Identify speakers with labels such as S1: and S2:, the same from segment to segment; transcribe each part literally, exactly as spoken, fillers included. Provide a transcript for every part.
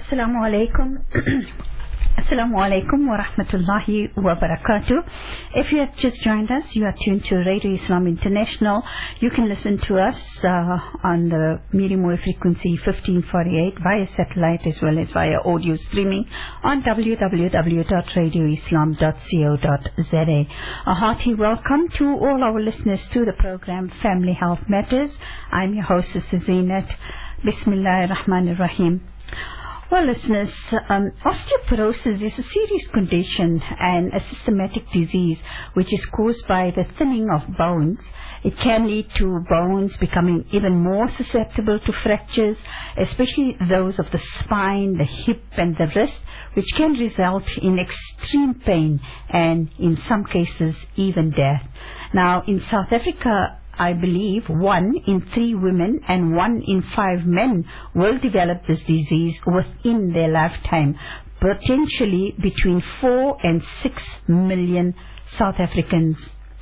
S1: Assalamu alaikum. Assalamu alaikum wa rahmatullahi wa barakatuh. If you have just joined us, you are tuned to Radio Islam International. You can listen to us uh, on the medium wave frequency fifteen forty-eight via satellite as well as via audio streaming on w w w dot radio islam dot co dot z a. A hearty welcome to all our listeners to the program Family Health Matters. I'm your host, Sister Zainat. Bismillahir Rahmanir Rahim. Well, listeners, um, osteoporosis is a serious condition and a systematic disease which is caused by the thinning of bones. It can lead to bones becoming even more susceptible to fractures, especially those of the spine, the hip and the wrist, which can result in extreme pain and in some cases even death. Now, in South Africa, I believe one in three women and one in five men will develop this disease within their lifetime, potentially between four and six million South Africans.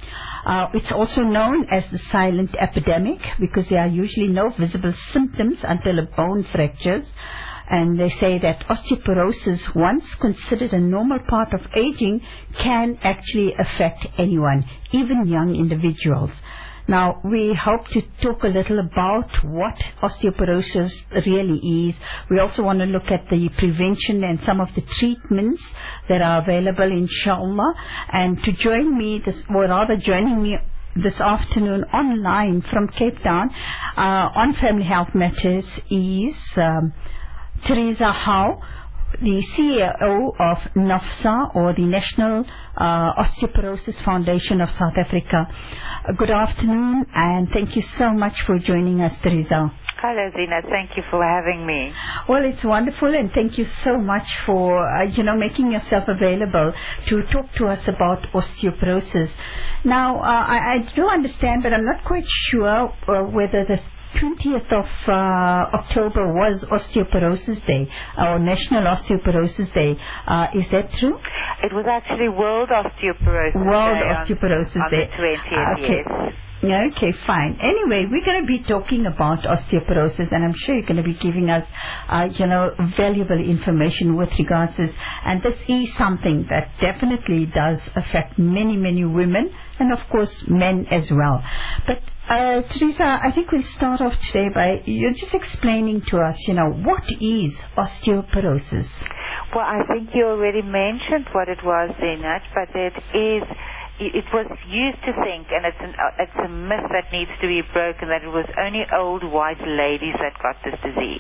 S1: Uh, it's also known as the silent epidemic because there are usually no visible symptoms until a bone fractures. And they say that osteoporosis, once considered a normal part of aging, can actually affect anyone, even young individuals. Now, we hope to talk a little about what osteoporosis really is. We also want to look at the prevention and some of the treatments that are available, inshallah. And to join me, this, or rather joining me this afternoon online from Cape Town uh, on Family Health Matters is um, Teresa Howe, the C E O of NAFSA, or the National uh, Osteoporosis Foundation of South Africa. Uh, good afternoon, and thank you so much for joining us, Teresa.
S2: Hello, Zina. Thank you for having me.
S1: Well, it's wonderful, and thank you so much for, uh, you know, making yourself available to talk to us about osteoporosis. Now, uh, I, I do understand, but I'm not quite sure uh, whether the twentieth of uh, October was Osteoporosis Day, or National Osteoporosis Day. Uh, is that true?
S2: It was actually World Osteoporosis
S1: World
S2: Day
S1: Osteoporosis
S2: on,
S1: Day.
S2: on the twentieth,
S1: okay.
S2: yes.
S1: Okay, fine. Anyway, we're going to be talking about osteoporosis, and I'm sure you're going to be giving us, uh, you know, valuable information with regards to this. And this is something that definitely does affect many, many women, and of course men as well. But uh, Teresa, I think we'll start off today by you just explaining to us, you know, what is osteoporosis?
S2: Well, I think you already mentioned what it was, Zinat, but it is... It was used to think, and it's, an, uh, it's a myth that needs to be broken, that it was only old white ladies that got this disease,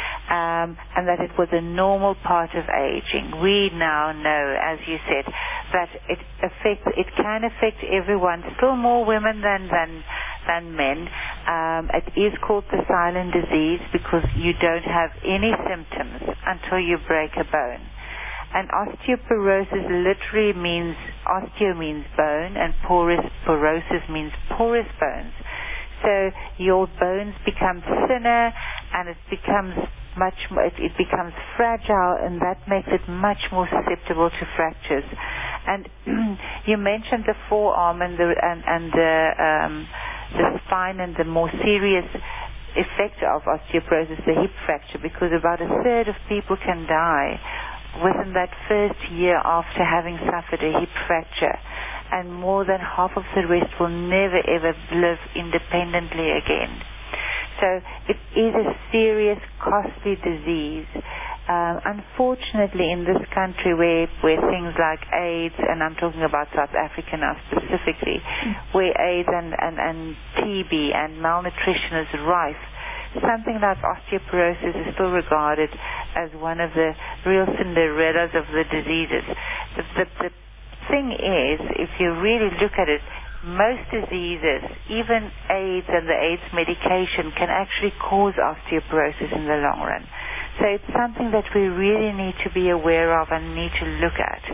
S2: um, and that it was a normal part of aging. We now know, as you said, that it affects, it can affect everyone, still more women than than than men. Um, it is called the silent disease because you don't have any symptoms until you break a bone. And osteoporosis literally means, osteo means bone, and porous, porosis means porous bones. So your bones become thinner, and it becomes much more, it, it becomes fragile, and that makes it much more susceptible to fractures. And you mentioned the forearm and the and, and the um, the spine, and the more serious effect of osteoporosis, the hip fracture, because about a third of people can die within that first year after having suffered a hip fracture, and more than half of the rest will never ever live independently again. So it is a serious, costly disease. Um, unfortunately, in this country where, where things like AIDS, and I'm talking about South Africa now specifically, where AIDS and, and, and T B and malnutrition is rife, something like osteoporosis is still regarded as one of the real Cinderellas of the diseases. The, the, the thing is, if you really look at it, most diseases, even AIDS and the AIDS medication, can actually cause osteoporosis in the long run. So it's something that we really need to be aware of and need to look at.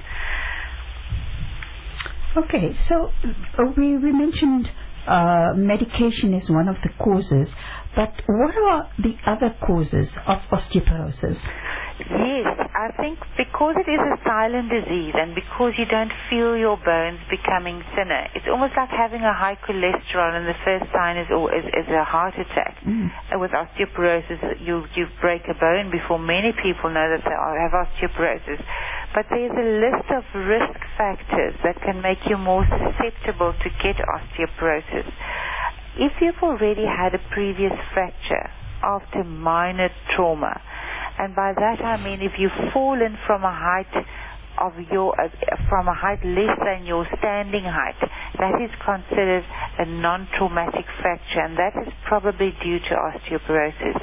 S1: Okay, so uh, we, we mentioned uh, medication is one of the causes, but what are the other causes of osteoporosis?
S2: Yes, I think because it is a silent disease and because you don't feel your bones becoming thinner, it's almost like having a high cholesterol, and the first sign is, is, is a heart attack. Mm. And with osteoporosis, you, you break a bone before many people know that they have osteoporosis. But there's a list of risk factors that can make you more susceptible to get osteoporosis. If you've already had a previous fracture after minor trauma, and by that I mean if you've fallen from a height of your uh, from a height less than your standing height, that is considered a non-traumatic fracture, and that is probably due to osteoporosis.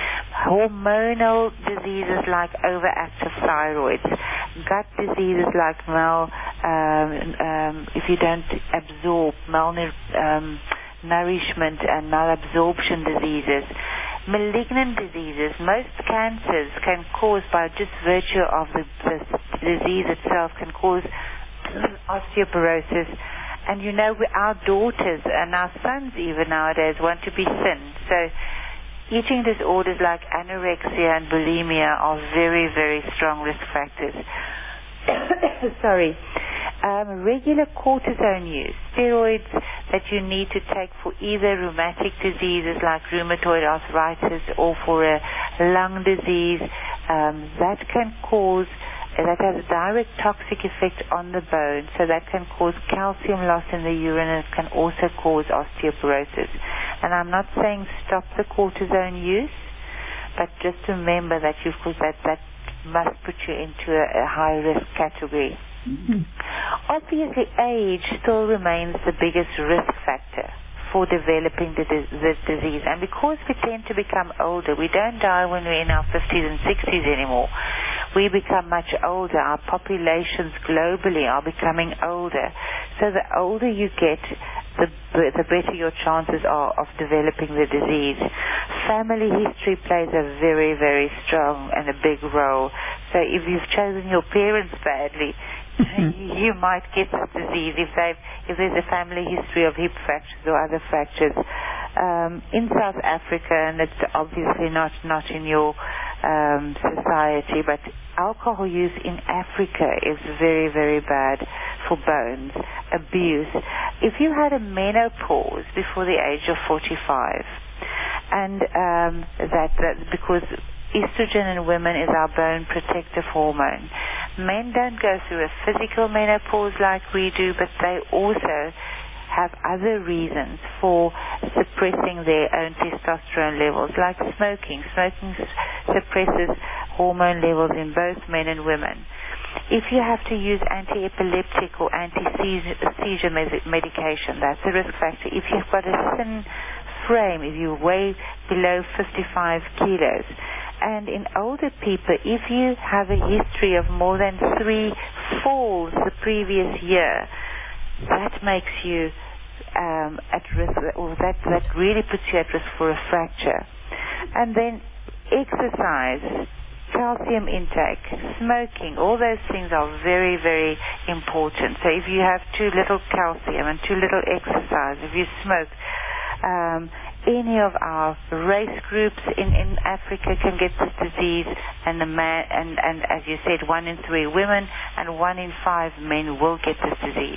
S2: Hormonal diseases like overactive thyroids, gut diseases like mal, um, um, if you don't absorb malnourishment um, nourishment and malabsorption diseases. Malignant diseases, most cancers can cause, by just virtue of the, the disease itself, can cause osteoporosis. And you know, our daughters and our sons even nowadays want to be thin. So eating disorders like anorexia and bulimia are very, very strong risk factors. Sorry. Um, regular cortisone use, steroids that you need to take for either rheumatic diseases like rheumatoid arthritis or for a lung disease, um, that can cause, that has a direct toxic effect on the bone, so that can cause calcium loss in the urine, and it can also cause osteoporosis. And I'm not saying stop the cortisone use, but just remember that you've that that must put you into a, a high risk category. Mm-hmm. Obviously, age still remains the biggest risk factor for developing the, the disease. And because we tend to become older, we don't die when we're in our fifties and sixties anymore. We become much older. Our populations globally are becoming older. So the older you get, the, the better your chances are of developing the disease. Family history plays a very, very strong and a big role. So if you've chosen your parents badly, you might get this disease if they if there's a family history of hip fractures or other fractures. Um, in South Africa, and it's obviously not not in your um, society, but alcohol use in Africa is very, very bad for bones. Abuse. If you had a menopause before the age of forty-five, and um, that, that because estrogen in women is our bone protective hormone. Men don't go through a physical menopause like we do, but they also have other reasons for suppressing their own testosterone levels, like smoking. Smoking suppresses hormone levels in both men and women. If you have to use anti-epileptic or anti-seizure medication, that's a risk factor. If you've got a thin frame, if you weigh below fifty-five kilos, and in older people, if you have a history of more than three falls the previous year, that makes you um, at risk, or that, that really puts you at risk for a fracture. And then exercise, calcium intake, smoking, all those things are very, very important. So if you have too little calcium and too little exercise, if you smoke, um, any of our race groups in, in Africa can get this disease, and the man, and, and as you said, one in three women and one in five men will get this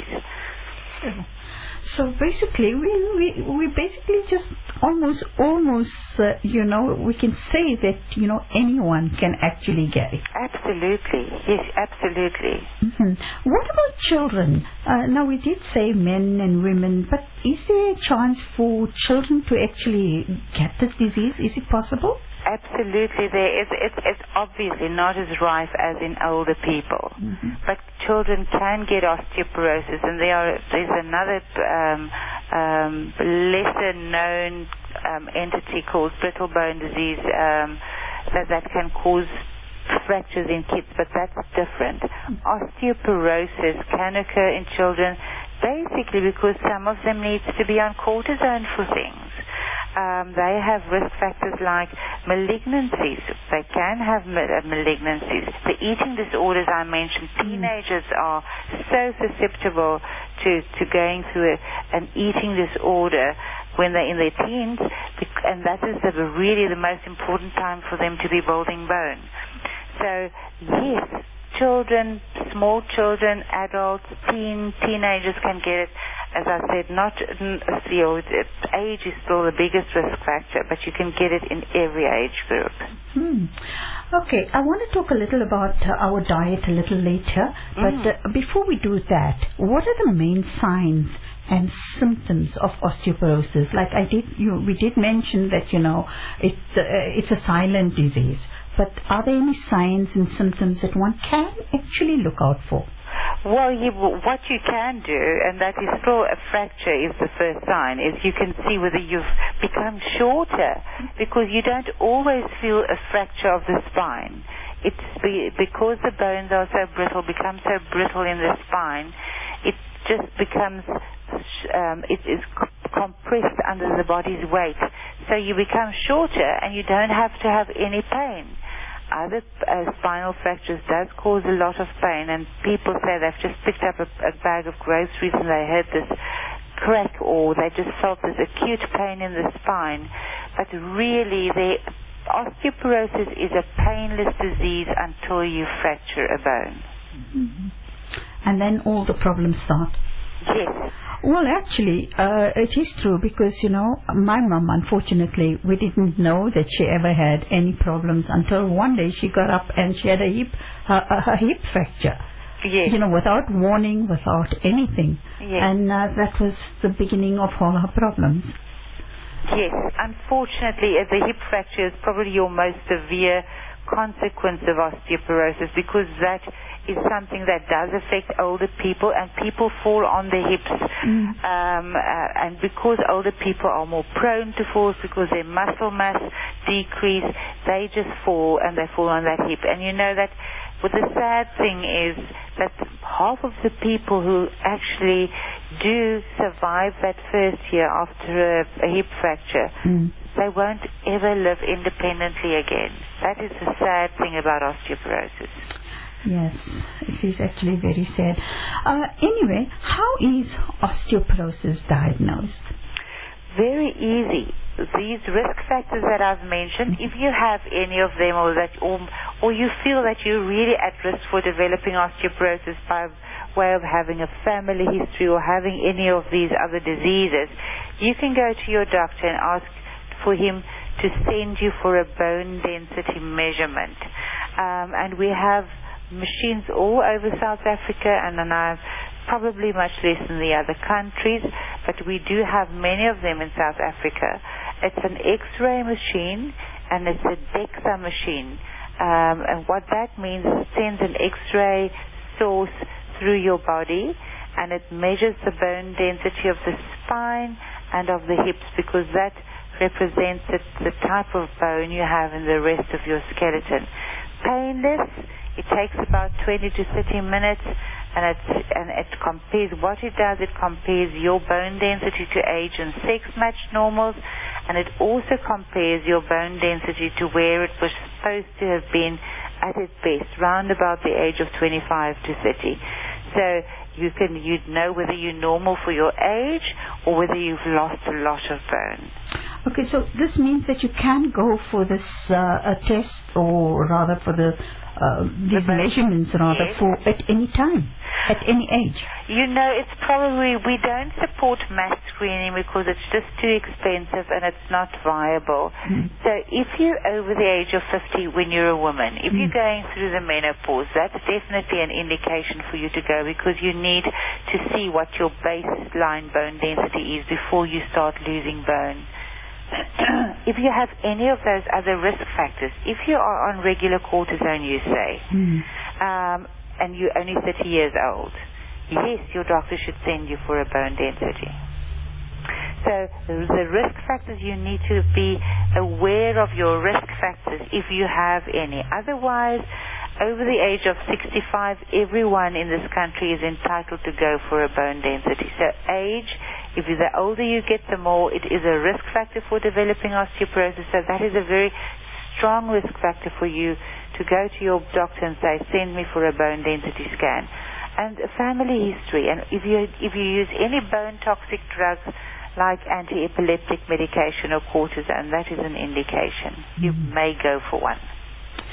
S2: disease.
S1: So basically, we, we, we basically just almost, almost, uh, you know, we can say that, you know, anyone can actually get it.
S2: Absolutely. Yes, absolutely.
S1: Mm-hmm. What about children? Uh, now, we did say men and women, but is there a chance for children to actually get this disease? Is it possible?
S2: Absolutely, there is. It's, it's obviously not as rife as in older people, mm-hmm. but children can get osteoporosis, and there are, there's another um, um, lesser-known um, entity called brittle bone disease um, that that can cause fractures in kids, but that's different. Mm-hmm. Osteoporosis can occur in children basically because some of them need to be on cortisone for things. Um, they have risk factors like malignancies. They can have malignancies. The eating disorders I mentioned, teenagers are so susceptible to, to going through a, an eating disorder when they're in their teens, and that is the, really the most important time for them to be building bone. So So, yes, children, small children, adults, teen, teenagers can get it. As I said, not you know, age is still the biggest risk factor, but you can get it in every age group.
S1: Hmm. Okay, I want to talk a little about uh, our diet a little later, but
S2: Mm.
S1: uh, before we do that, what are the main signs and symptoms of osteoporosis? Like I did, you, we did mention that, you know, it's, uh, it's a silent disease, but are there any signs and symptoms that one can actually look out for?
S2: Well, you, what you can do, and that is still a fracture is the first sign, is you can see whether you've become shorter, because you don't always feel a fracture of the spine. It's be, because the bones are so brittle, become so brittle in the spine, it just becomes, um, it is compressed under the body's weight. So you become shorter and you don't have to have any pain. Other uh, spinal fractures does cause a lot of pain, and people say they've just picked up a, a bag of groceries and they heard this crack, or they just felt this acute pain in the spine. But really, the osteoporosis is a painless disease until you fracture a bone.
S1: Mm-hmm. And then all the problems start.
S2: Yes.
S1: Well, actually, uh, it is true, because, you know, my mom, unfortunately, we didn't know that she ever had any problems until one day she got up and she had a hip, uh, a, a hip fracture.
S2: Yes.
S1: You know, without warning, without anything.
S2: Yes.
S1: And uh, that was the beginning of all her problems.
S2: Yes. Unfortunately, uh, the hip fracture is probably your most severe consequence of osteoporosis, because that is something that does affect older people, and people fall on their hips.
S1: Mm.
S2: Um, uh, and because older people are more prone to falls, because their muscle mass decrease, they just fall, and they fall on that hip. And you know that, well, the sad thing is that half of the people who actually do survive that first year after a, a hip fracture, mm. they won't ever live independently again. That is the sad thing about osteoporosis.
S1: Yes, it is actually very sad. Uh, anyway, how is osteoporosis diagnosed?
S2: Very easy. These risk factors that I've mentioned, if you have any of them, or that, or, or you feel that you're really at risk for developing osteoporosis by way of having a family history or having any of these other diseases, you can go to your doctor and ask for him to send you for a bone density measurement. Um, and we have machines all over South Africa, and then I've probably much less in the other countries, but we do have many of them in South Africa. It's an X-ray machine, and it's a DEXA machine. Um, and what that means is it sends an X-ray source through your body, and it measures the bone density of the spine and of the hips, because that represents the, the type of bone you have in the rest of your skeleton. Painless. It takes about twenty to thirty minutes, and it, and it compares, what it does, it compares your bone density to age and sex matched normals, and it also compares your bone density to where it was supposed to have been at its best, round about the age of twenty-five to thirty. So you can, you'd know whether you're normal for your age or whether you've lost a lot of bone.
S1: Okay, so this means that you can go for this uh, a test, or rather for the uh, these the measurements rather
S2: yes.
S1: for at any time, at any age.
S2: You know, it's probably, we don't support mass screening because it's just too expensive and it's not viable. Mm. So if you're over the age of fifty when you're a woman, if mm. you're going through the menopause, that's definitely an indication for you to go, because you need to see what your baseline bone density is before you start losing bone. If you have any of those other risk factors, if you are on regular cortisone, you say, mm. um, and you're only thirty years old, yes, your doctor should send you for a bone density. So the risk factors, you need to be aware of your risk factors if you have any. Otherwise, over the age of sixty-five, everyone in this country is entitled to go for a bone density. So age, if the older you get, the more it is a risk factor for developing osteoporosis. So that is a very strong risk factor for you to go to your doctor and say, send me for a bone density scan. And a family history. And if you if you use any bone toxic drugs like anti-epileptic medication or cortisone, that is an indication. You mm. may go for one.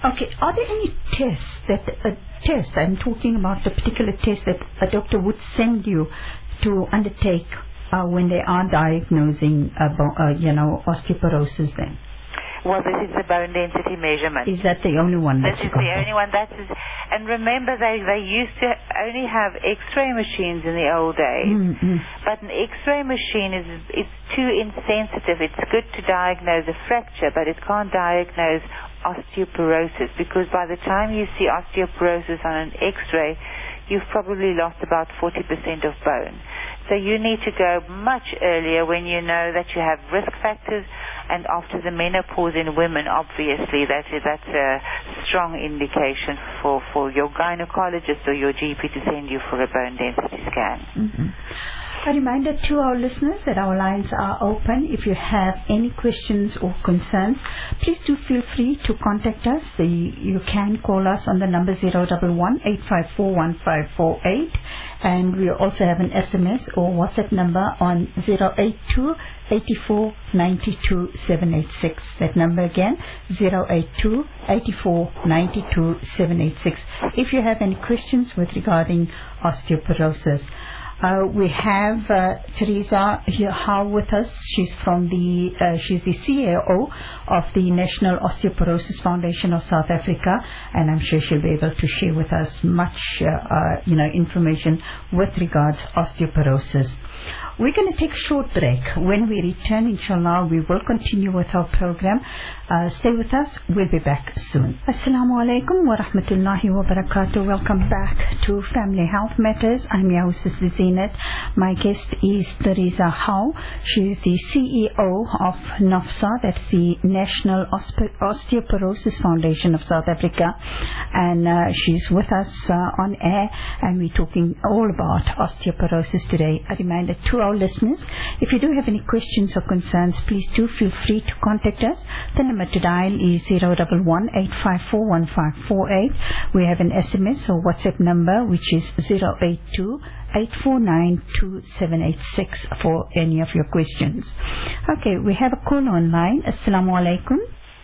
S1: Okay, are there any tests that, uh, tests, I'm talking about the particular test that a doctor would send you to undertake uh, when they are diagnosing, uh, bo- uh, you know, osteoporosis then?
S2: Well, this is the bone density measurement.
S1: Is that the only one that
S2: This
S1: you
S2: is the
S1: can
S2: only one. That is, and remember, they they used to only have X-ray machines in the old days.
S1: Mm-hmm.
S2: But an X-ray machine is it's too insensitive. It's good to diagnose a fracture, but it can't diagnose osteoporosis, because by the time you see osteoporosis on an X-ray, you've probably lost about forty percent of bone. So you need to go much earlier when you know that you have risk factors. And after the menopause in women, obviously, that is, that's a strong indication for, for your gynecologist or your G P to send you for a bone density scan.
S1: Mm-hmm. A reminder to our listeners that our lines are open. If you have any questions or concerns, please do feel free to contact us. The, you can call us on the number zero one one, eight five four, one five four eight, and we also have an S M S or WhatsApp number on zero eight two, eight four, nine two, seven eight six. That number again, zero eight two, eight four, nine two, seven eight six. If you have any questions with regarding osteoporosis. Uh, we have uh, Teresa here Howe with us. She's from the uh, she's the C A O of the National Osteoporosis Foundation of South Africa, and I'm sure she'll be able to share with us much uh, uh, you know information with regards to osteoporosis. We're going to take a short break. When we return, inshallah, we will continue with our program. Uh, stay with us. We'll be back soon. Assalamu alaikum wa rahmatullahi wa barakatuh. Welcome back to Family Health Matters. I'm your hostess, Zinat. My guest is Teresa Howe. She is the C E O of NOFSA, that's the National Osteoporosis Foundation of South Africa. And uh, she's with us uh, on air, and we're talking all about osteoporosis today. A reminder to our listeners, if you do have any questions or concerns, please do feel free to contact us. The number to dial is zero one one, eight five four, one five four eight. We have an S M S or WhatsApp number which is zero eight two, eight four nine, two seven eight six for any of your questions. Okay, we have a call online. Assalamu alaikum.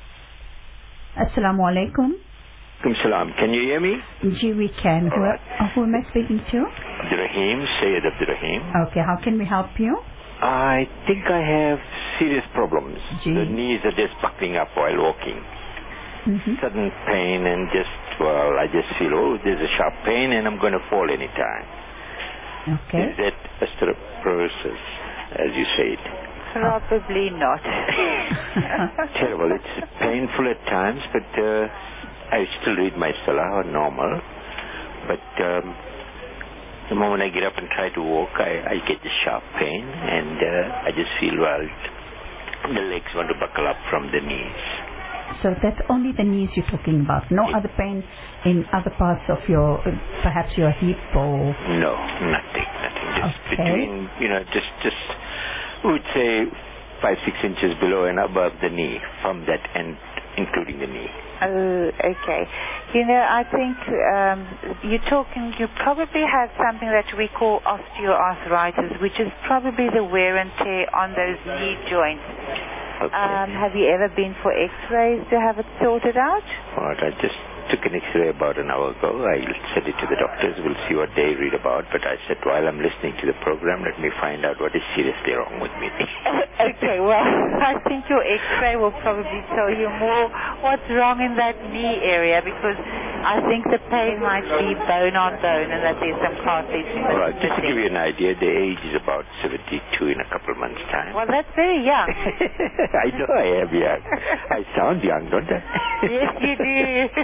S1: Assalamu alaikum.
S3: Salam. Can you hear me?
S1: Gee, we can. Who,
S3: right.
S1: uh, who am I speaking to?
S3: Abdurrahim, Sayyid Abdurrahim.
S1: Okay, how can we help you?
S3: I think I have serious problems.
S1: Gee.
S3: The knees are just buckling up while walking.
S1: Mm-hmm.
S3: Sudden pain and just, well, I just feel, oh, there's a sharp pain and I'm going to fall anytime.
S1: Okay.
S3: Is that osteoporosis, as you said?
S2: Probably not.
S3: Terrible. It's painful at times, but uh, I still read my salah normal. But um, the moment I get up and try to walk, I, I get the sharp pain, and uh, I just feel, well, the legs want to buckle up from the knees.
S1: So that's only the knees you're talking about. No other pain in other parts of your, uh, perhaps your hip or...
S3: No, nothing, nothing. Just
S1: Okay.
S3: between, you know, just, just, we would say five, six inches below and above the knee, from that end, including the knee.
S2: Oh, okay. You know, I think um, you're talking, you probably have something that we call osteoarthritis, which is probably the wear and tear on those knee joints.
S3: Okay.
S2: Um, have you ever been for x-rays to have it sorted out?
S3: All right, I just took an x-ray about an hour ago. I sent it to the doctors. We'll see what they read about. But I said, while I'm listening to the program, let me find out what is seriously wrong with me.
S2: Okay, well, I think your x-ray will probably tell you more what's wrong in that knee area, because I think the pain might be bone on bone and that there's some cartilage.
S3: All right, just to give you an idea, the age is about seventy-two in a couple of months' time.
S2: Well, that's very young.
S3: I know I am young. I sound young, don't I?
S2: Yes, you do.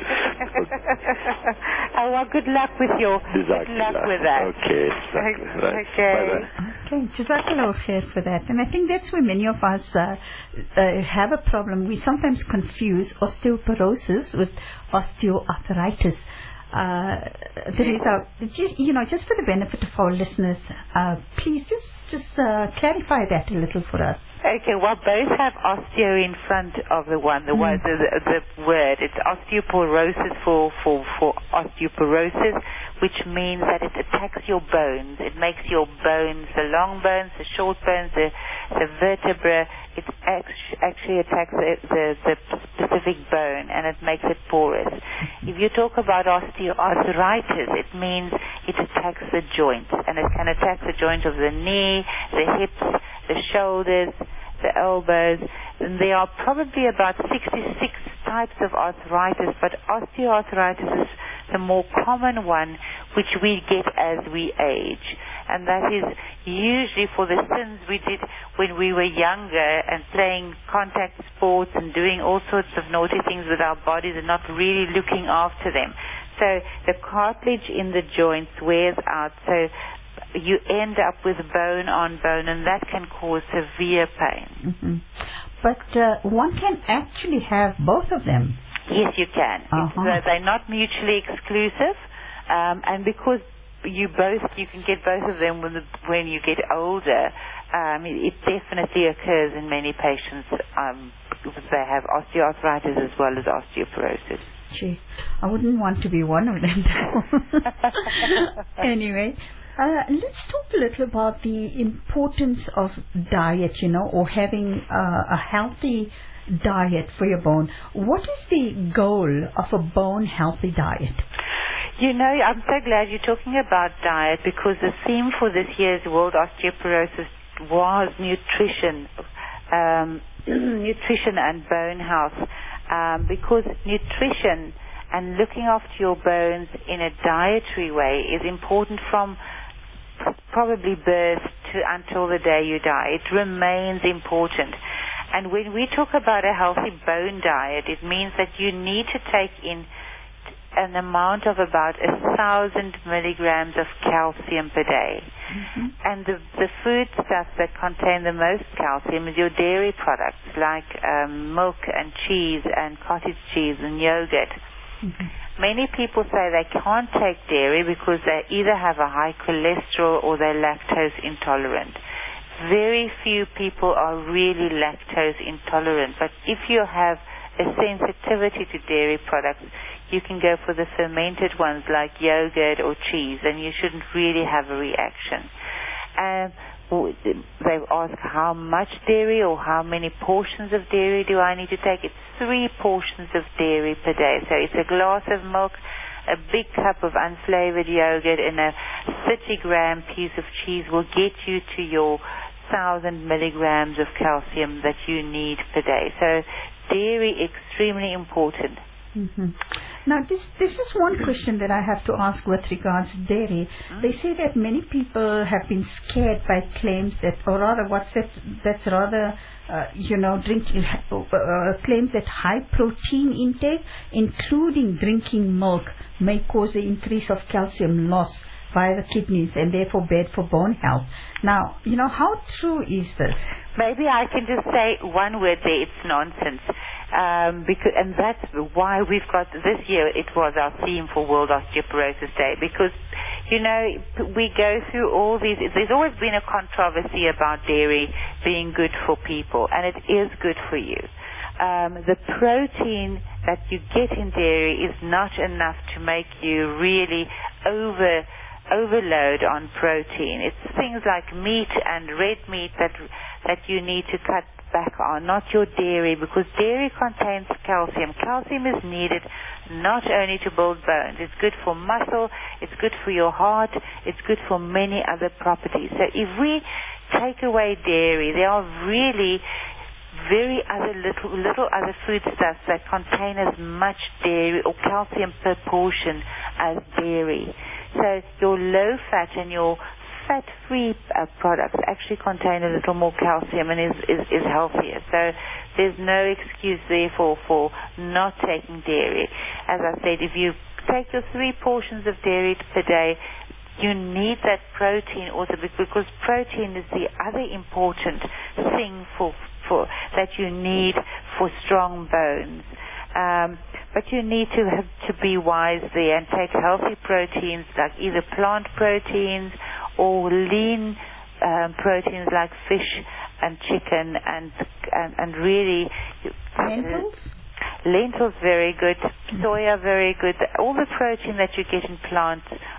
S2: Oh, well, good luck with your, good luck with that.
S3: Okay. Right.
S2: Okay.
S3: Bye-bye.
S1: Okay, Jazakallah khair for that. And I think that's where many of us uh, uh, have a problem. We sometimes confuse osteoporosis with osteoarthritis. Uh, there is a, just, you know, just for the benefit of our listeners, uh, please just just uh, clarify that a little for us.
S2: Okay, well, both have osteo in front of the one, the, mm. one, the, the, the word. It's osteoporosis for, for, for osteoporosis, which means that it attacks your bones. It makes your bones, the long bones, the short bones, the, the vertebra, it actually attacks the, the, the specific bone, and it makes it porous. If you talk about osteoarthritis, it means it attacks the joints, and it can attack the joint of the knee, the hips, the shoulders, the elbows. And there are probably about sixty-six types of arthritis, but osteoarthritis is the more common one, which we get as we age. And that is usually for the sins we did when we were younger and playing contact sports and doing all sorts of naughty things with our bodies and not really looking after them. So the cartilage in the joints wears out, so you end up with bone on bone, and that can cause severe pain.
S1: Mm-hmm. But uh, one can actually have both of them.
S2: Yes, you can.
S1: Uh-huh.
S2: It's, uh, they're not mutually exclusive, um, and because you both, you can get both of them when, the, when you get older. Um, it, it definitely occurs in many patients um, because they have osteoarthritis as well as osteoporosis.
S1: Gee, I wouldn't want to be one of them. Anyway, uh, let's talk a little about the importance of diet, you know, or having uh, a healthy diet for your bone. What is the goal of a bone healthy diet?
S2: You know, I'm so glad you're talking about diet, because the theme for this year's World Osteoporosis was nutrition, um, nutrition and bone health, um, because nutrition and looking after your bones in a dietary way is important from probably birth to until the day you die. It remains important. And when we talk about a healthy bone diet, it means that you need to take in an amount of about a thousand milligrams of calcium per day. Mm-hmm. And the, the food stuff that contain the most calcium is your dairy products like um, milk and cheese and cottage cheese and yogurt. Mm-hmm. Many people say they can't take dairy because they either have a high cholesterol or they're lactose intolerant. Very few people are really lactose intolerant, but if you have a sensitivity to dairy products, you can go for the fermented ones like yogurt or cheese, and you shouldn't really have a reaction. Um, they ask how much dairy or how many portions of dairy do I need to take. It's three portions of dairy per day. So it's a glass of milk, a big cup of unflavored yogurt, and a thirty gram piece of cheese will get you to your thousand milligrams of calcium that you need per day. So dairy extremely important.
S1: Mm-hmm. Now, this this is one question that I have to ask with regards to dairy. Mm-hmm. They say that many people have been scared by claims that, or rather, what's that? That's rather, uh, you know, drinking uh, uh, claims that high protein intake, including drinking milk, may cause an increase of calcium loss via the kidneys and therefore bad for bone health. Now, you know, how true is this?
S2: Maybe I can just say one word there. It's nonsense. Um, because, and that's why we've got this year, it was our theme for World Osteoporosis Day, because, you know, we go through all these, there's always been a controversy about dairy being good for people, and it is good for you. Um, the protein that you get in dairy is not enough to make you really over overload on protein. It's things like meat and red meat that that you need to cut back on, not your dairy, because dairy contains calcium. Calcium is needed not only to build bones. It's good for muscle, it's good for your heart, it's good for many other properties. So if we take away dairy, there are really very other little little other foodstuffs that contain as much dairy or calcium per portion as dairy. So your low-fat and your fat-free uh, products actually contain a little more calcium and is, is, is healthier. So there's no excuse therefore for not taking dairy. As I said, if you take your three portions of dairy per day, you need that protein also, because protein is the other important thing for, for that you need for strong bones. Um, but you need to have to be wise there and take healthy proteins like either plant proteins or lean um, proteins like fish and chicken and and, and really
S1: lentils.
S2: Lentils very good, soya very good. All the protein that you get in plants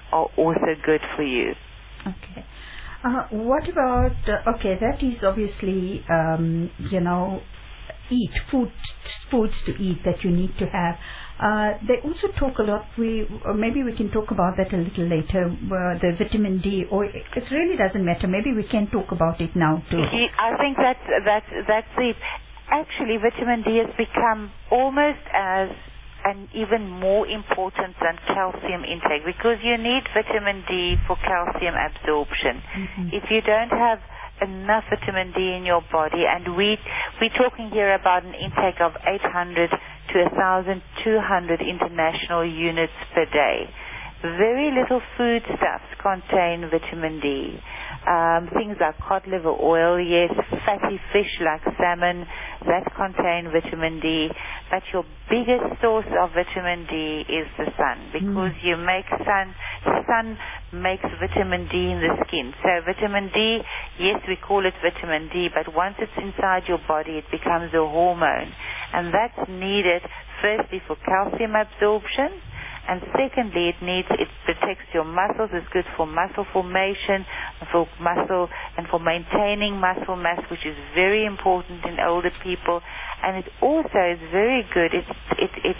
S2: are also good for you.
S1: Okay. Uh, what about, uh, okay, that is obviously, um, you know, eat, food, foods to eat that you need to have. Uh, they also talk a lot, we, uh, maybe we can talk about that a little later, uh, the vitamin D, or it really doesn't matter, maybe we can talk about it now too.
S2: I think that's, that's, that's it. Actually, vitamin D has become almost as and even more important than calcium intake, because you need vitamin D for calcium absorption.
S1: Mm-hmm.
S2: If you don't have enough vitamin D in your body, and we, we're talking here about an intake of eight hundred to one thousand two hundred international units per day. Very little foodstuffs contain vitamin D. Um, things like cod liver oil, yes, fatty fish like salmon, that contain vitamin D. But your biggest source of vitamin D is the sun, because mm. you make sun, the sun makes vitamin D in the skin. So vitamin D, yes, we call it vitamin D, but once it's inside your body, it becomes a hormone. And that's needed, firstly, for calcium absorption, and secondly, it needs, it protects your muscles. It's good for muscle formation, for muscle, and for maintaining muscle mass, which is very important in older people. And it also is very good. It it it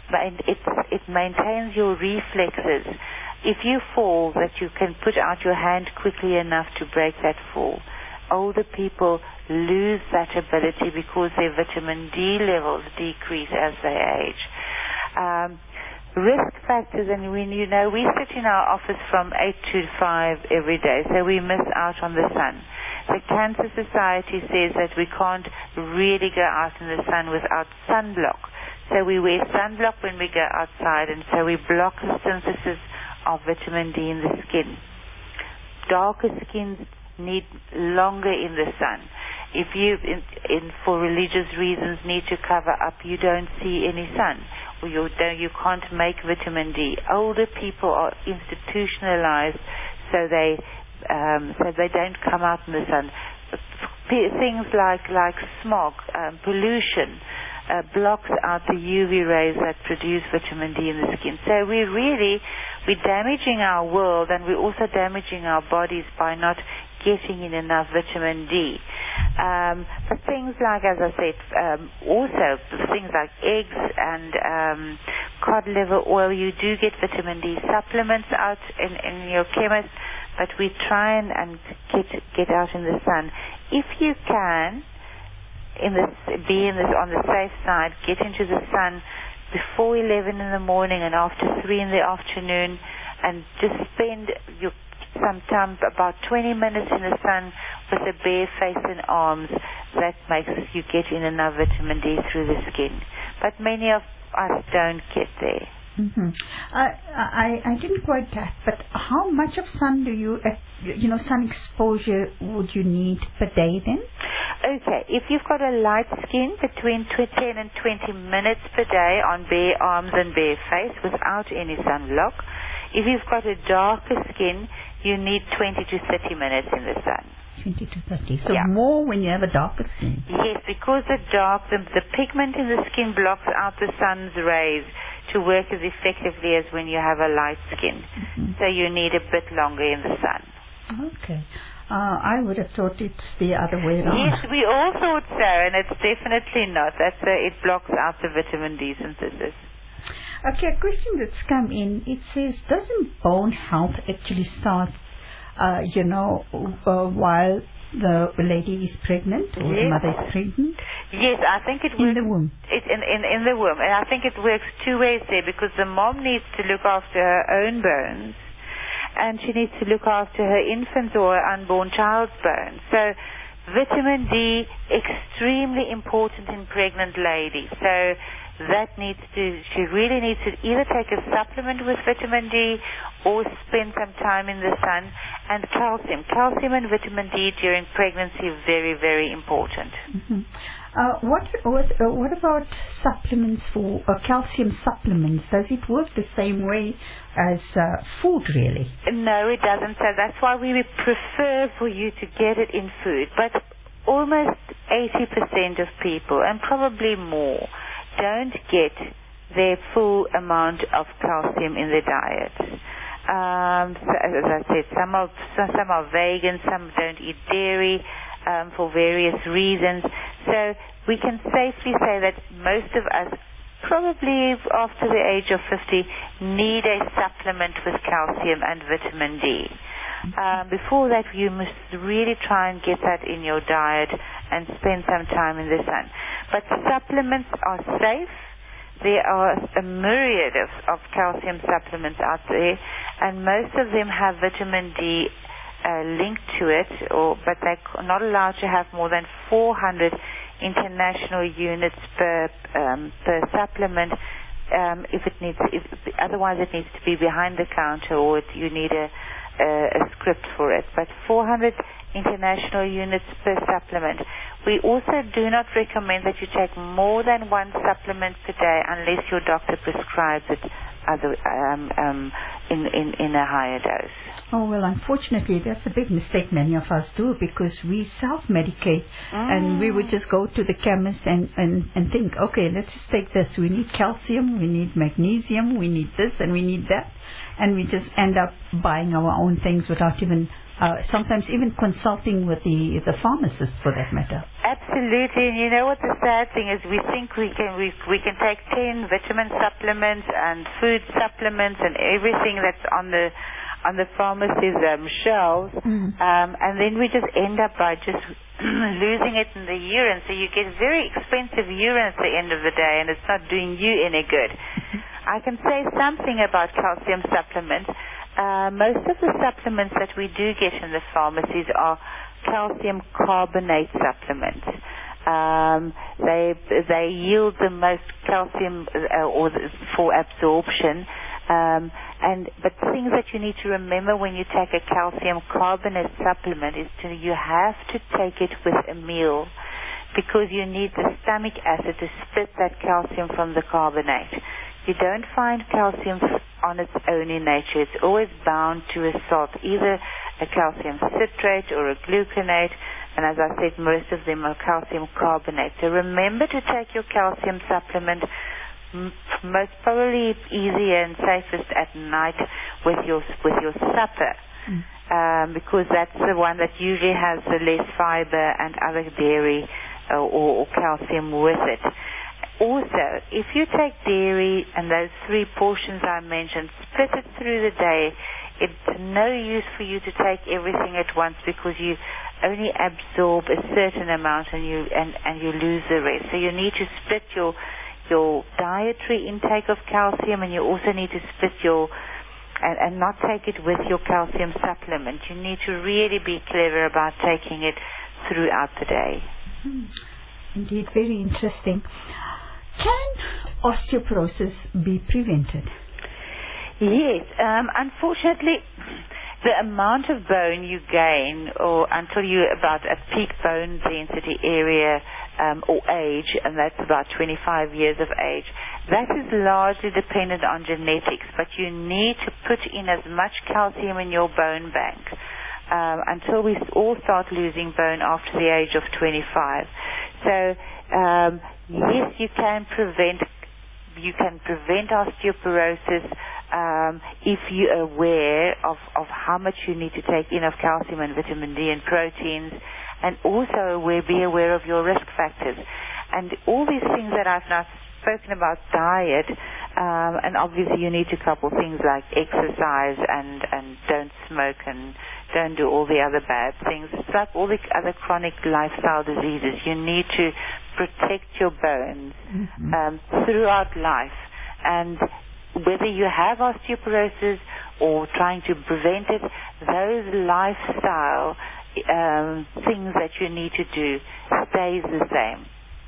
S2: it it maintains your reflexes. If you fall, that you can put out your hand quickly enough to break that fall. Older people lose that ability because their vitamin D levels decrease as they age. Um, Risk factors, and we, you know, we sit in our office from eight to five every day, so we miss out on the sun. The Cancer Society says that we can't really go out in the sun without sunblock. So we wear sunblock when we go outside, and so we block the synthesis of vitamin D in the skin. Darker skins need longer in the sun. If you, in, in, for religious reasons, need to cover up, you don't see any sun. Or you, you can't make vitamin D. Older people are institutionalized, so they um, so they don't come out in the sun. Things like like smog, um, pollution, uh, blocks out the U V rays that produce vitamin D in the skin. So we really we're damaging our world, and we're also damaging our bodies by not getting in enough vitamin D. Um, but things like, as I said, um, also things like eggs and um, cod liver oil, you do get vitamin D supplements out in, in your chemist, but we try and, and get get out in the sun. If you can, in this, be in this on the safe side, get into the sun before eleven in the morning and after three in the afternoon, and just spend your sometimes about twenty minutes in the sun with a bare face and arms. That makes you get in enough vitamin D through the skin. But many of us don't get there.
S1: Mm-hmm. Uh, I, I didn't quite get, but how much of sun do you, uh, you know, sun exposure would you need per day then?
S2: Okay, if you've got a light skin, between ten and twenty minutes per day on bare arms and bare face without any sunblock. If you've got a darker skin, you need twenty to thirty minutes in the sun.
S1: twenty to thirty. So
S2: yeah.
S1: More when you have a darker skin.
S2: Yes, because the dark, the, the pigment in the skin blocks out the sun's rays to work as effectively as when you have a light skin. Mm-hmm. So you need a bit longer in the sun.
S1: Okay. Uh, I would have thought it's the other way around.
S2: Yes, we all thought so, and it's definitely not. That's uh, it blocks out the vitamin D synthesis.
S1: Okay, a question that's come in, it says, doesn't bone health actually start, uh, you know, uh, while the lady is pregnant or
S2: yes.
S1: the mother is pregnant?
S2: Yes, I think it works.
S1: In the womb?
S2: It, in, in, in the womb. And I think it works two ways there, because the mom needs to look after her own bones, and she needs to look after her infant's or her unborn child's bones. So vitamin D, extremely important in pregnant ladies. So that needs to, she really needs to either take a supplement with vitamin D or spend some time in the sun. And calcium. Calcium and vitamin D during pregnancy are very, very important.
S1: Mm-hmm. Uh, what what uh, what about supplements for uh, calcium supplements? Does it work the same way as uh, food, really?
S2: No, it doesn't. So that's why we would prefer for you to get it in food. But almost eighty percent of people, and probably more, don't get their full amount of calcium in their diet. Um, so, as I said, some are, some are vegan, some don't eat dairy um, for various reasons. So we can safely say that most of us, probably after the age of fifty, need a supplement with calcium and vitamin D. Um, before that, you must really try and get that in your diet and spend some time in the sun. But supplements are safe. There are a myriad of, of calcium supplements out there, and most of them have vitamin D uh, linked to it, or, but they're not allowed to have more than four hundred international units per um, per supplement. Um, if it needs, if, otherwise it needs to be behind the counter, or it, you need a, a, a script for it. But four hundred international units per supplement. We also do not recommend that you take more than one supplement per day unless your doctor prescribes it other, um, um, in, in, in a higher dose.
S1: Oh, well, unfortunately, that's a big mistake many of us do, because we self-medicate mm. and we would just go to the chemist and, and, and think, okay, let's just take this. We need calcium, we need magnesium, we need this, and we need that. And we just end up buying our own things without even Uh, sometimes even consulting with the the pharmacist, for that matter.
S2: Absolutely. And you know what the sad thing is? We think we can we we can take ten vitamin supplements and food supplements and everything that's on the on the pharmacy's um, shelves, mm. um, and then we just end up by just losing it in the urine. So you get very expensive urine at the end of the day, and it's not doing you any good. I can say something about calcium supplements. Uh, most of the supplements that we do get in the pharmacies are calcium carbonate supplements. Um, they they yield the most calcium uh, or the, for absorption. Um, and but things that you need to remember when you take a calcium carbonate supplement is to you have to take it with a meal, because you need the stomach acid to split that calcium from the carbonate. You don't find calcium on its own in nature. It's always bound to a salt, either a calcium citrate or a gluconate, and as I said, most of them are calcium carbonate. So remember to take your calcium supplement m- most probably easier and safest at night with your with your supper, mm. um, because that's the one that usually has the less fiber and other dairy uh, or, or calcium with it. Also, if you take dairy and those three portions I mentioned, split it through the day. It's no use for you to take everything at once, because you only absorb a certain amount and you and, and you lose the rest. So you need to split your your dietary intake of calcium, and you also need to split your and, and not take it with your calcium supplement. You need to really be clever about taking it throughout the day.
S1: Hmm. Indeed, very interesting. Can osteoporosis be prevented?
S2: Yes. Um, unfortunately, the amount of bone you gain, or until you're about at peak bone density area um, or age, and that's about twenty-five years of age, that is largely dependent on genetics. But you need to put in as much calcium in your bone bank um, until we all start losing bone after the age of twenty-five. So um, yes, you can prevent you can prevent osteoporosis um, if you're aware of, of how much you need to take in of calcium and vitamin D and proteins, and also aware, be aware of your risk factors. And all these things that I've now spoken about, diet, um, and obviously you need to couple things like exercise and, and don't smoke and don't do all the other bad things. It's like all the other chronic lifestyle diseases. You need to protect your bones mm-hmm. um, throughout life. And whether you have osteoporosis or trying to prevent it, those lifestyle um, things that you need to do stays the same.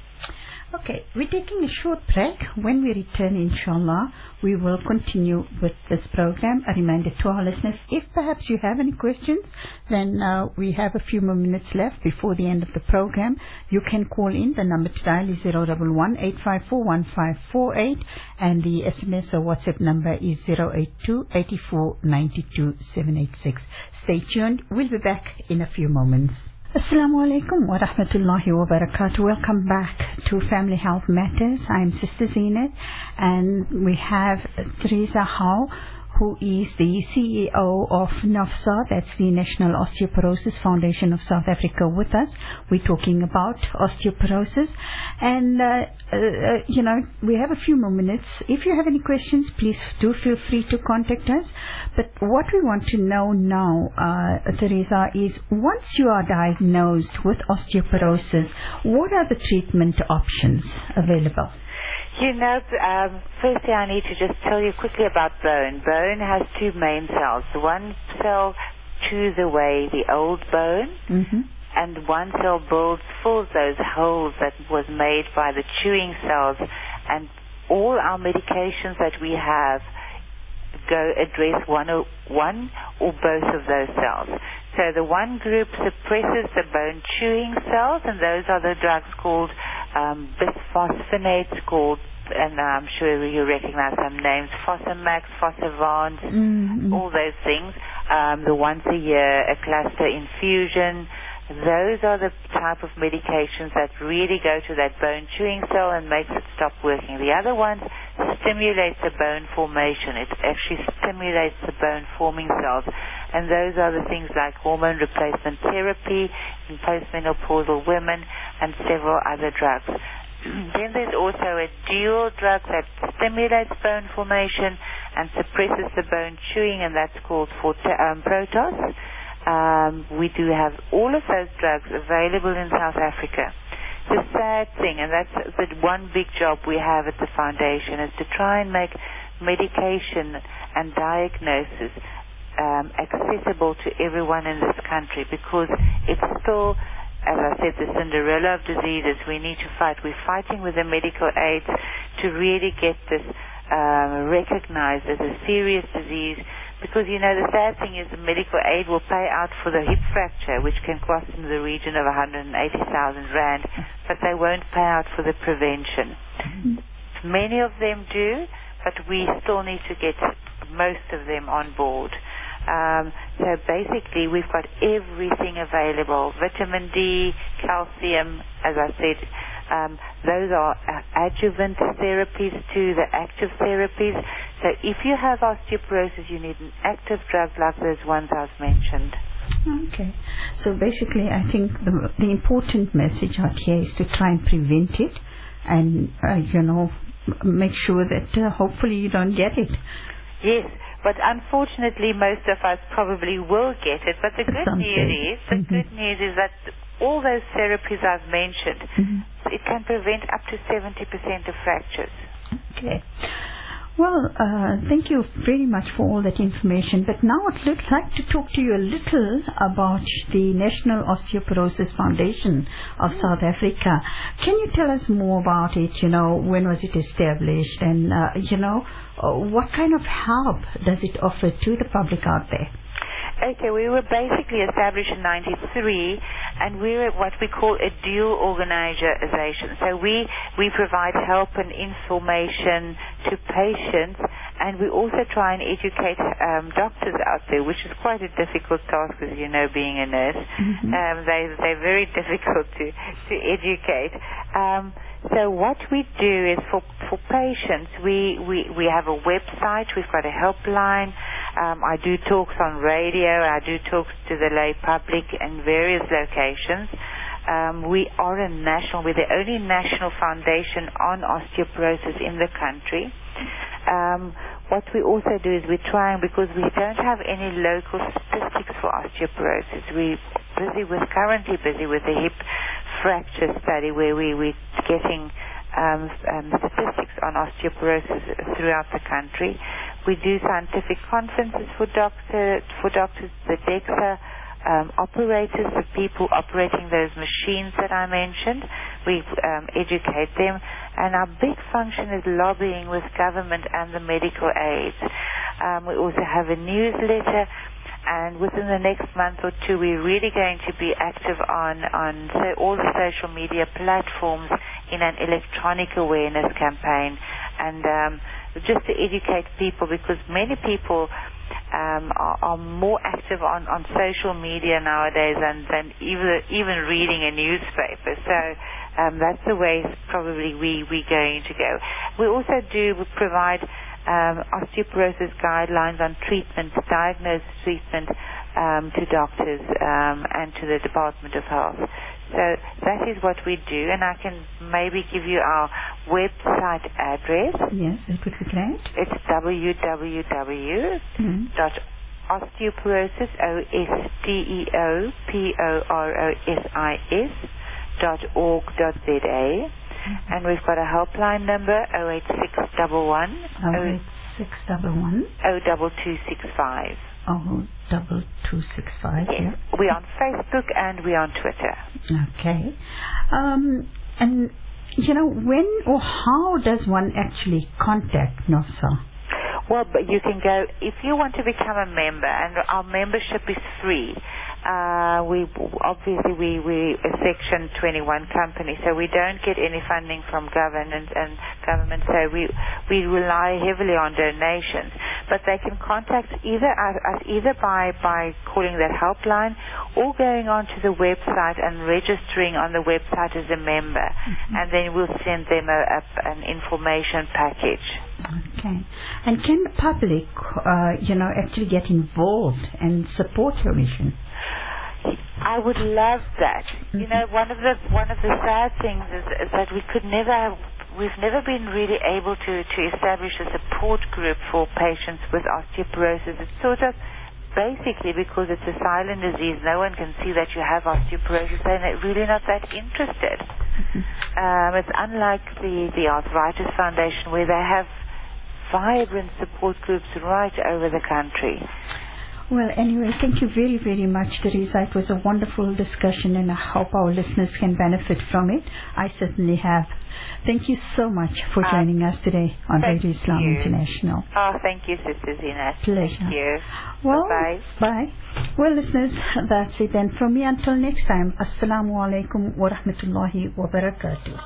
S1: Okay, we're taking a short break. When we return, inshallah, we will continue with this program. A reminder to our listeners, if perhaps you have any questions, then uh, we have a few more minutes left before the end of the program. You can call in. The number to dial is zero one one, eight five four, one five four eight, and the S M S or WhatsApp number is zero eight two, eight four, nine two, seven eight six. Stay tuned. We'll be back in a few moments. Assalamu alaikum wa rahmatullahi wa barakatuh. Welcome back to Family Health Matters. I'm Sister Zeenat, and we have Teresa Howe, who is the C E O of NAFSA, that's the National Osteoporosis Foundation of South Africa, with us. We're talking about osteoporosis. And, uh, uh, you know, we have a few more minutes. If you have any questions, please do feel free to contact us. But what we want to know now, uh, Teresa, is once you are diagnosed with osteoporosis, what are the treatment options available?
S2: You know, um, firstly I need to just tell you quickly about bone. Bone has two main cells. One cell chews away the old bone, mm-hmm. and one cell builds, fills those holes that was made by the chewing cells. And all our medications that we have go address one or, one or both of those cells. So the one group suppresses the bone chewing cells, and those are the drugs called um, bisphosphonates, called, and I'm sure you recognize some names, Fosamax, Fosavant, mm-hmm. all those things. Um, the once a year, a cluster infusion. Those are the type of medications that really go to that bone chewing cell and makes it stop working. The other ones stimulate the bone formation. It actually stimulates the bone forming cells. And those are the things like hormone replacement therapy in postmenopausal women and several other drugs. Then there's also a dual drug that stimulates bone formation and suppresses the bone chewing, and that's called um, Protos. Um, we do have all of those drugs available in South Africa. The sad thing, and that's the one big job we have at the foundation, is to try and make medication and diagnosis um, accessible to everyone in this country, because it's still, as I said, the Cinderella of diseases. We need to fight. We're fighting with the medical aids to really get this um, recognized as a serious disease. Because, you know, the sad thing is the medical aid will pay out for the hip fracture, which can cost in the region of one hundred eighty thousand rand, but they won't pay out for the prevention. Mm-hmm. Many of them do, but we still need to get most of them on board. Um, so basically, we've got everything available. Vitamin D, calcium, as I said, um, those are adjuvant therapies to the active therapies. So if you have osteoporosis, you need an active drug like those ones I've mentioned.
S1: Okay. So basically, I think the, the important message out here is to try and prevent it and, uh, you know, make sure that uh, hopefully you don't get it.
S2: Yes. But unfortunately, most of us probably will get it. But the good news is, the mm-hmm. good news is that all those therapies I've mentioned, mm-hmm. it can prevent up to seventy percent of fractures.
S1: Okay. Well, uh, thank you very much for all that information. But now I'd like to talk to you a little about the National Osteoporosis Foundation of South Africa. Can you tell us more about it? You know, when was it established? And, uh, you know, uh, what kind of help does it offer to the public out there?
S2: Okay, we were basically established in ninety-three, and we're what we call a dual organization. So we, we provide help and information to patients, and we also try and educate um, doctors out there, which is quite a difficult task, as you know, being a nurse. Mm-hmm. Um, they, they're very difficult to, to educate. Um, So what we do is for, for patients, we, we, we have a website, we've got a helpline. Um, I do talks on radio, I do talks to the lay public in various locations. Um, we are a national, we're the only national foundation on osteoporosis in the country. Um, what we also do is we're trying, because we don't have any local statistics for osteoporosis, we're busy with, currently busy with the hip fracture study, where we, we're getting um, um, statistics on osteoporosis throughout the country. We do scientific conferences for, doctor, for doctors, the DEXA um, operators, the people operating those machines that I mentioned. We um, educate them. And our big function is lobbying with government and the medical aids. Um, we also have a newsletter. And within the next month or two, we're really going to be active on, on so all the social media platforms in an electronic awareness campaign. And um, just to educate people, because many people um, are, are more active on, on social media nowadays than, than even, even reading a newspaper. So um, that's the way probably we, we're going to go. We also do provide um, osteoporosis guidelines on treatment, diagnosis, treatment um, to doctors um, and to the Department of Health. So that is what we do, and I can maybe give you our website address.
S1: Yes, it would be great.
S2: It's w w w dot osteoporosis, O S T E O P O R O S I S, dot org dot z a. Mm-hmm. And we've got a helpline number, oh eight six one one.
S1: oh eight six one one.
S2: oh two two six five.
S1: Oh, double two six five.
S2: Yes.
S1: Yeah.
S2: We're on Facebook and we're on Twitter.
S1: Okay. Um, and, you know, when or how does one actually contact NOSA?
S2: Well, but you can go, if you want to become a member, and our membership is free. Uh, we obviously we we a Section twenty-one company, so we don't get any funding from government and government. So we we rely heavily on donations. But they can contact either us, us either by by calling that helpline or going onto the website and registering on the website as a member, mm-hmm. and then we'll send them a, a, an information package.
S1: Okay. And can the public, uh, you know, actually get involved and support your mission?
S2: I would love that. Mm-hmm. You know, one of the one of the sad things is, is that we could never have, we've never been really able to, to establish a support group for patients with osteoporosis. It's sort of basically because it's a silent disease. No one can see that you have osteoporosis. They're really not that interested. Mm-hmm. Um, it's unlike the, the Arthritis Foundation, where they have vibrant support groups right over the country.
S1: Well, anyway, thank you very, very much, Teresa. It was a wonderful discussion, and I hope our listeners can benefit from it. I certainly have. Thank you so much for joining uh, us today on Radio Islam
S2: you.
S1: International.
S2: Oh, thank you, Sister Zina.
S1: Pleasure.
S2: Thank you.
S1: Well,
S2: bye.
S1: Bye. Well, listeners, that's it then from me. Until next time, Assalamu alaikum wa rahmatullahi wa barakatuh.